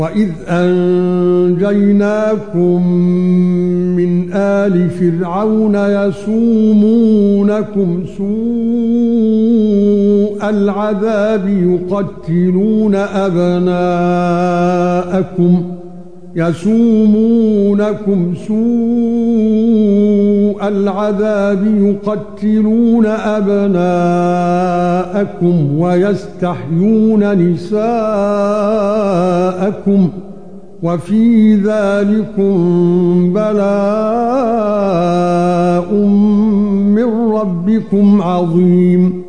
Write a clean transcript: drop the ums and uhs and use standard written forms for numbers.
وَإِذْ أَنْجَيْنَاكُمْ مِنْ آلِ فِرْعَوْنَ يَسُومُونَكُمْ سُوءَ الْعَذَابِ يقتلون أبناءكم ويستحيون نساءكم وفي ذلكم بلاء من ربكم عظيم